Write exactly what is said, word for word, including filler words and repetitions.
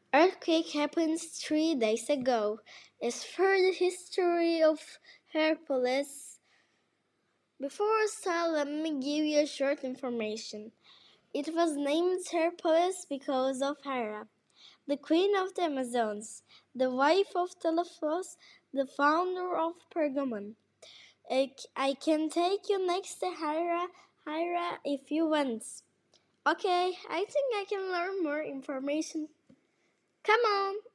Earthquake happened three days ago. As for the history of Hercules, before I start, let me give you a short information. It was named Hercules because of Hera, the queen of the Amazons, the wife of Telephos, the founder of Pergamon. I, I can take you next to Hera, Hera if you want. Okay, I think I can learn more information. Come on!